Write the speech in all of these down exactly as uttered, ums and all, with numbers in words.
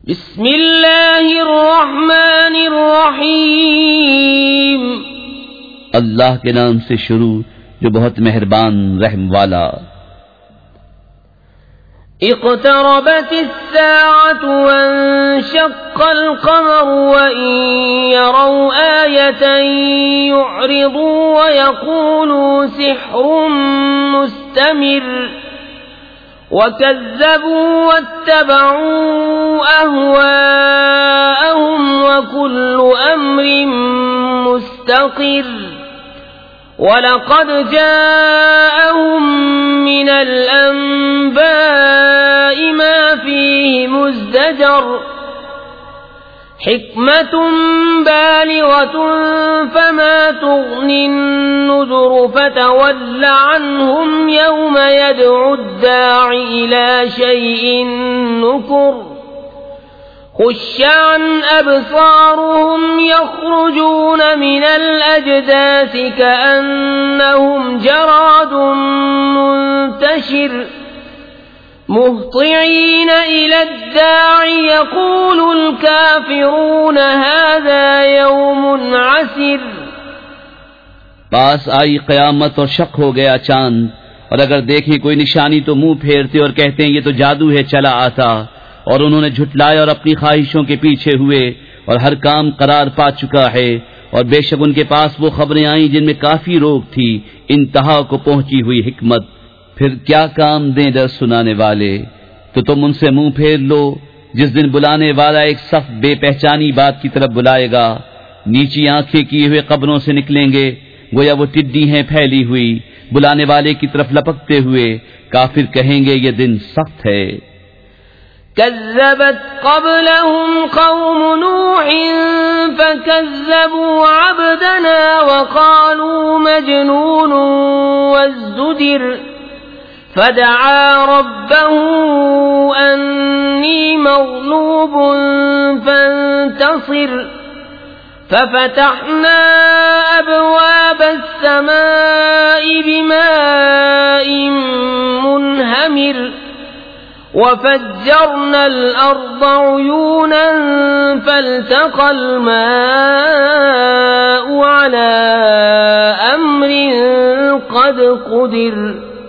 بسم اللہ الرحمن الرحیم، اللہ کے نام سے شروع جو بہت مہربان رحم والا۔ اقتربت الساعة وانشق القمر وإن يروا آية يعرضوا ويقولوا سحر مستمر وكذبوا واتبعوا أهواءهم وكل أمر مستقر وَلَقَدْ جَاءَهُمْ مِنَ الْأَنْبَاءِ مَا فِيهِ مُزْدَجَرٌ حِكْمَةٌ بَالِغَةٌ فَمَا تُغْنِ النُّذُرُ فَتَوَلَّ عَنْهُمْ يَوْمَ يَدْعُ الدَّاعِ إِلَى شَيْءٍ نُكُرٍ خُشَّ عَنْ أَبْصَارُهُمْ يَخْرُجُونَ مِنَ الْأَجْدَاثِ كَأَنَّهُمْ جَرَادٌ مُنْتَشِرٌ مُهْطِعِينَ إِلَى الدَّاعِ يَقُولُ الْكَافِرُونَ هَذَا يَوْمٌ عَسِرٌ۔ پاس آئی قیامت اور شق ہو گیا چاند، اور اگر دیکھیں کوئی نشانی تو منہ پھیرتے اور کہتے ہیں یہ تو جادو ہے چلا آتا، اور انہوں نے جھٹلایا اور اپنی خواہشوں کے پیچھے ہوئے، اور ہر کام قرار پا چکا ہے، اور بے شک ان کے پاس وہ خبریں آئیں جن میں کافی روک تھی، انتہا کو پہنچی ہوئی حکمت۔ پھر کیا کام دیں ڈر سنانے والے؟ تو تم ان سے منہ پھیر لو، جس دن بلانے والا ایک صف بے پہچانی بات کی طرف بلائے گا، نیچی آنکھیں کیے ہوئے قبروں سے نکلیں گے، گویا وہ ٹڈی ہیں پھیلی ہوئی، بلانے والے کی طرف لپکتے ہوئے۔ کافر کہیں گے یہ دن سخت ہے۔ كذبت قبلهم قوم نوح فكذبوا عبدنا وقالوا مجنون وازدجر فدعا ربه أني مغلوب فانتصر ففتحنا أبواب السماء بماء منهمر وفجرنا الأرض عيونا فالتقى الماء على أمر قد قدر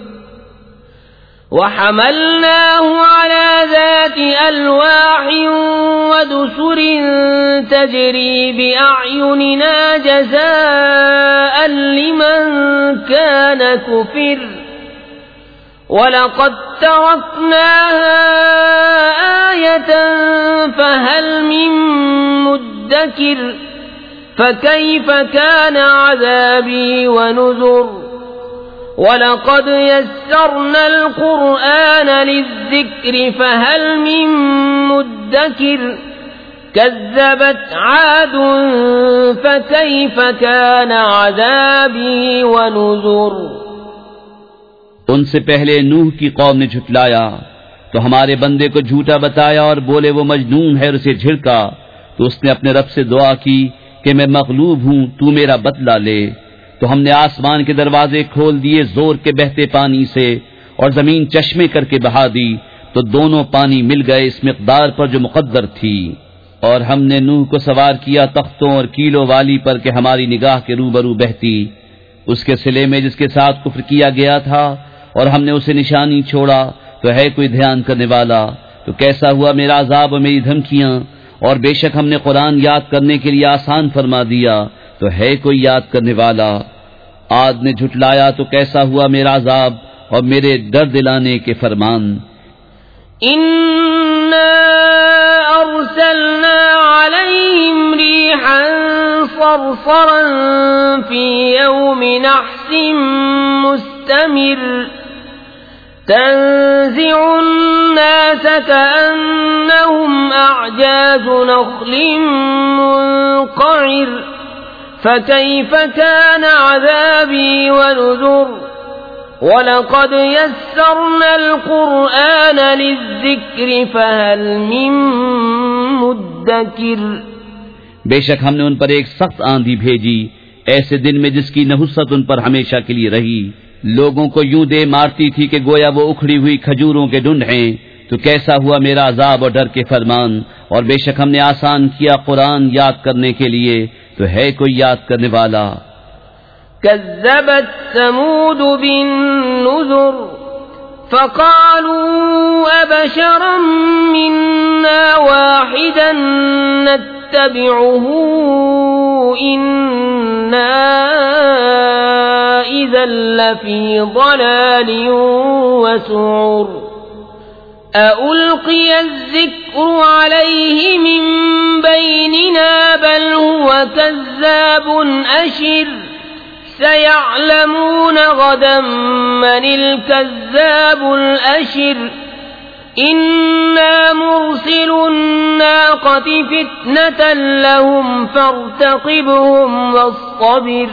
وحملناه على ذات ألواح ودسر تجري بأعيننا جزاء لمن كان كفر وَلَقَدْ تَرَكْنَاهَا آيَةً فَهَلْ مِن مُدَّكِرٍ فَكَيْفَ كَانَ عَذَابِي وَنُذُرِ وَلَقَدْ يَسَّرْنَا الْقُرْآنَ لِلذِّكْرِ فَهَلْ مِن مُدَّكِرٍ كَذَّبَتْ عَادٌ فَكَيْفَ كَانَ عَذَابِي وَنُذُرِ۔ ان سے پہلے نوح کی قوم نے جھٹلایا تو ہمارے بندے کو جھوٹا بتایا اور بولے وہ مجنون ہے اور اسے جھڑکا، تو اس نے اپنے رب سے دعا کی کہ میں مغلوب ہوں، تو میرا بدلہ لے۔ تو ہم نے آسمان کے دروازے کھول دیے زور کے بہتے پانی سے، اور زمین چشمے کر کے بہا دی، تو دونوں پانی مل گئے اس مقدار پر جو مقدر تھی۔ اور ہم نے نوح کو سوار کیا تختوں اور کیلوں والی پر کہ ہماری نگاہ کے روبرو بہتی، اس کے صلے میں جس کے ساتھ کفر کیا گیا تھا، اور ہم نے اسے نشانی چھوڑا تو ہے کوئی دھیان کرنے والا۔ تو کیسا ہوا میرا عذاب اور میری دھمکیاں، اور بے شک ہم نے قرآن یاد کرنے کے لیے آسان فرما دیا تو ہے کوئی یاد کرنے والا۔ عاد نے جھٹلایا تو کیسا ہوا میرا عذاب اور میرے ڈر دلانے کے فرمان۔ اِنَّا أَرْسَلْنَا عَلَيْهِمْ رِيحًا صَرْصَرًا فِي يَوْمِ نَحْسٍ مُسْتَمِرٍ تنزع الناس كأنهم أعجاز نخل منقعر فكيف كان عذابي ونذر وَلَقَدْ يَسَّرْنَا الْقُرْآنَ لِلذِّكْرِ فَهَلْ مِن مُدَّكِرٍ۔ بے شک ہم نے ان پر ایک سخت آندھی بھیجی ایسے دن میں جس کی نحوست ان پر ہمیشہ کے لیے رہی، لوگوں کو یوں دے مارتی تھی کہ گویا وہ اکھڑی ہوئی کھجوروں کے ڈنڈ ہیں، تو کیسا ہوا میرا عذاب اور ڈر کے فرمان. اور بے شک ہم نے آسان کیا قرآن یاد کرنے کے لیے تو ہے کوئی یاد کرنے والا. كذبت ثمود بالنذر فقالوا أبشرا منا واحدا نتبعه إنا إذا لفي ضلال وسعر أألقي الذكر عليه من بيننا بل هو كذاب أشر سيعلمون غدا من الكذاب الأشر إنا مرسل الناقة فتنة لهم فارتقبهم واصطبر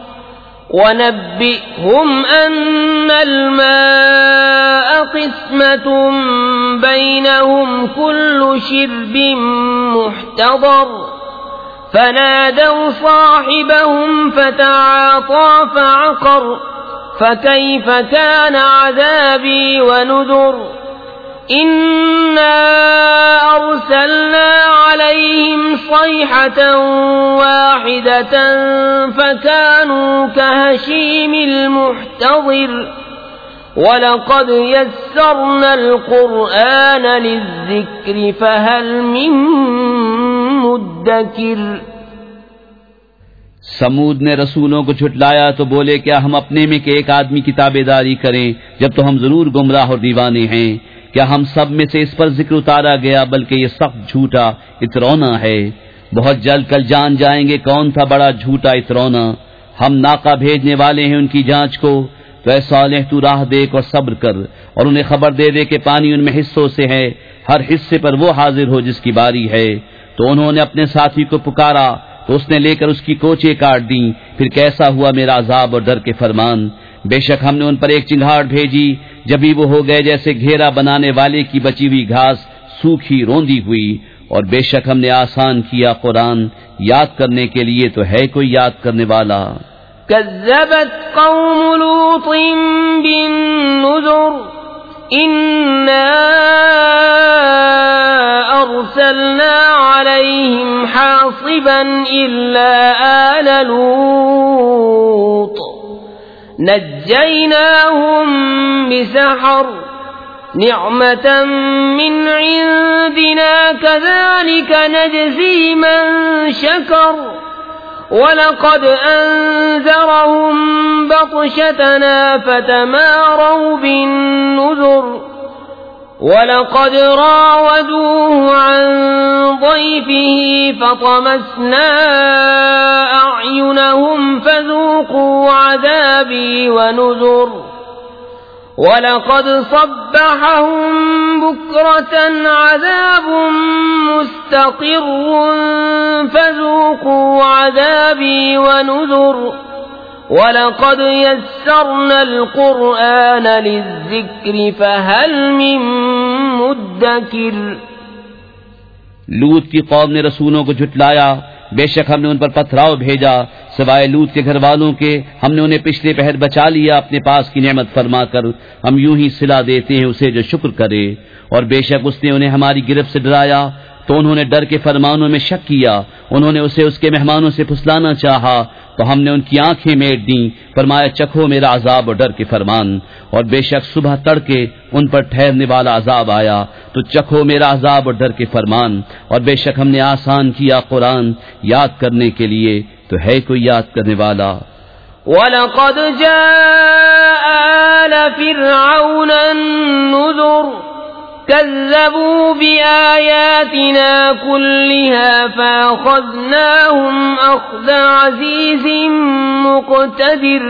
ونبئهم أن الماء قسمة بينهم كل شرب محتضر فنادوا صاحبهم فتعاطى فعقر فكيف كان عذابي ونذر إنا أرسلنا عليهم صيحة واحدة فكانوا كهشيم المحتضر وَلَقَدْ يَسَّرْنَا الْقُرْآنَ لِلذِّكْرِ فَهَلْ مِن مُّدَّكِرٍ. سمود نے رسولوں کو جھٹلایا تو بولے کیا ہم اپنے میں کہ ایک آدمی کی تابعداری کریں جب تو ہم ضرور گمراہ اور دیوانے ہیں. کیا ہم سب میں سے اس پر ذکر اتارا گیا بلکہ یہ سخت جھوٹا اترونا ہے. بہت جلد کل جان جائیں گے کون تھا بڑا جھوٹا اترونا. ہم ناقہ بھیجنے والے ہیں ان کی جانچ کو تو اے صالح تو راہ دیکھ اور صبر کر اور انہیں خبر دے دے کہ پانی ان میں حصوں سے ہے، ہر حصے پر وہ حاضر ہو جس کی باری ہے. تو انہوں نے اپنے ساتھی کو پکارا تو اس نے لے کر اس کی کوچے کاٹ دیں. پھر کیسا ہوا میرا عذاب اور ڈر کے فرمان. بے شک ہم نے ان پر ایک چنگھاڑ بھیجی جبھی وہ ہو گئے جیسے گھیرا بنانے والے کی بچی ہوئی گھاس سوکھی روندی ہوئی. اور بے شک ہم نے آسان کیا قرآن یاد کرنے کے لیے تو ہے کوئی یاد کرنے والا. كذبت قوم لوط بالنذر إنا أرسلنا عليهم حاصبا إلا آل لوط نجيناهم بسحر نعمة من عندنا كذلك نجزي من شكر وَلَقَدْ أَنذَرَهُمْ بَطْشَتَنَا فَتَمَارَوْا بِالنُّذُرِ وَلَقَدْ رَاوَدُوهُ عَنْ ضَيْفِهِ فَطَمَسْنَا أَعْيُنَهُمْ فَذُوقُوا عَذَابِي وَنُذُرِ وَلَقَدْ صَبَّحَهُمْ بُكْرَةً عَذَابٌ مُسْتَقِرٌّ فَذُوقُوا عَذَابِي وَنُذُرِ وَلَقَدْ يَسَّرْنَا الْقُرْآنَ لِلذِّكْرِ فَهَلْ مِن مُّدَّكِرٍ. لوط کی قوم نے رسولوں کو جھٹلایا، بے شک ہم نے ان پر پتھراؤ بھیجا سوائے لوط کے گھر والوں کے. ہم نے انہیں پچھلے پہر بچا لیا اپنے پاس کی نعمت فرما کر. ہم یوں ہی صلہ دیتے ہیں اسے جو شکر کرے. اور بے شک اس نے انہیں ہماری گرفت سے ڈرایا تو انہوں نے ڈر کے فرمانوں میں شک کیا. انہوں نے اسے اس کے مہمانوں سے پھسلانا چاہا تو ہم نے ان کی آنکھیں میٹ دیں. فرمایا چکھو میرا عذاب اور ڈر کے فرمان. اور بے شک صبح تڑکے ان پر ٹھہرنے والا عذاب آیا تو چکھو میرا عذاب اور ڈر کے فرمان. اور بے شک ہم نے آسان کیا قرآن یاد کرنے کے لیے تو ہے کوئی یاد کرنے والا. وَلَقَدْ جَاءَ آلَ فِرْعَوْنَ النُّذُرُ كَذَّبُوا بِآيَاتِنَا كُلِّهَا فَأَخَذْنَاهُمْ أَخْذَ عَزِيزٍ مُقْتَدِرٍ.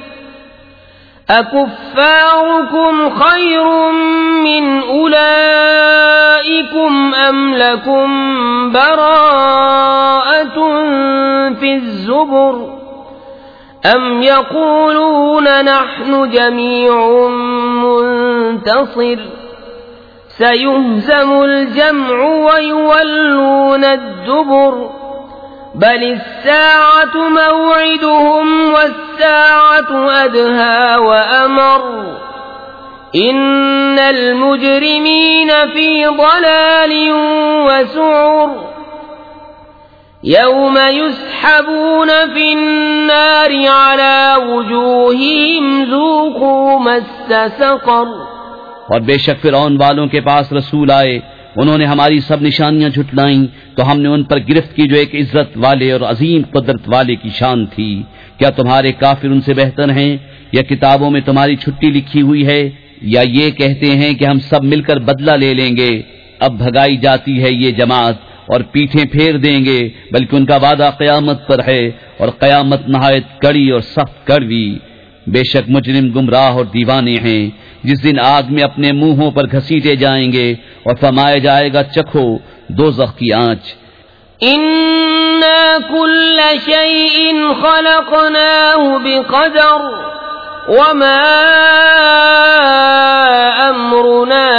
أَكُفَّارُكُمْ خَيْرٌ مِّنْ أُولَئِكُمْ أَمْ لَكُمْ بَرَاءَةٌ فِي الزُّبُرِ أَمْ يَقُولُونَ نَحْنُ جَمِيعٌ مُّنتَصِرٌ سَيُهْزَمُ الْجَمْعُ وَيُوَلُّونَ الدُّبُرَ بَلِ السَّاعَةُ مَوْعِدُهُمْ وَالسَّاعَةُ أَدْهَىٰ وَأَمَرُّ إن المجرمين في ضلال وسعر يوم يسحبون في النار على وجوههم ذوقوا مس سقر. اور بے شک فرعون والوں کے پاس رسول آئے، انہوں نے ہماری سب نشانیاں جھٹلائیں تو ہم نے ان پر گرفت کی جو ایک عزت والے اور عظیم قدرت والے کی شان تھی. کیا تمہارے کافر ان سے بہتر ہیں، یا کتابوں میں تمہاری چھٹی لکھی ہوئی ہے، یا یہ کہتے ہیں کہ ہم سب مل کر بدلہ لے لیں گے؟ اب بھگائی جاتی ہے یہ جماعت اور پیٹھیں پھیر دیں گے، بلکہ ان کا وعدہ قیامت پر ہے، اور قیامت نہایت کڑی اور سخت کڑوی. بے شک مجرم گمراہ اور دیوانے ہیں، جس دن آگ میں اپنے منہوں پر گھسیٹے جائیں گے اور فرمایا جائے گا چکھو دوزخ کی آنچ. إنا كل شيء خلقناه بقدر وما أمرنا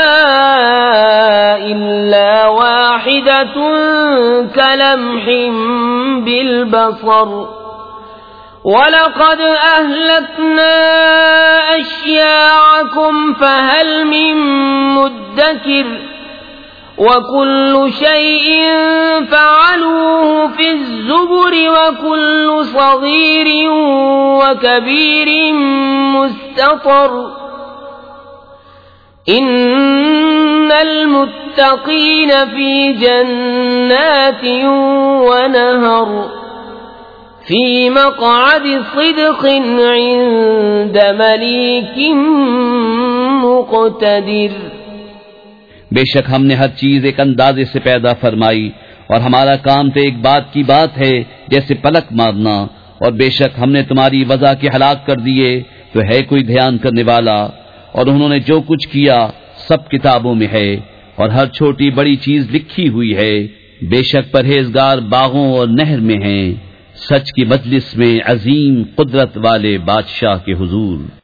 إلا واحدة كلمح بالبصر وَلَقَدْ أَهْلَكْنَا أَشْيَاعَكُمْ فَهَلْ مِن مُّدَّكِرٍ وَكُلُّ شَيْءٍ فَعَلُوهُ فِي الزُّبُرِ وَكُلُّ صَغِيرٍ وَكَبِيرٍ مُسْتَطَرٌ. إِنَّ الْمُتَّقِينَ فِي جَنَّاتٍ وَنَهَرٍ فِي مَقْعَدِ صِدْقٍ عِندَ مَلِيكٍ مُقْتَدِرٍ. بے شک ہم نے ہر چیز ایک اندازے سے پیدا فرمائی، اور ہمارا کام تو ایک بات کی بات ہے جیسے پلک مارنا. اور بے شک ہم نے تمہاری وضع کے ہلاک کر دیے تو ہے کوئی دھیان کرنے والا. اور انہوں نے جو کچھ کیا سب کتابوں میں ہے، اور ہر چھوٹی بڑی چیز لکھی ہوئی ہے. بے شک پرہیزگار باغوں اور نہر میں ہیں، سچ کی مجلس میں عظیم قدرت والے بادشاہ کے حضور.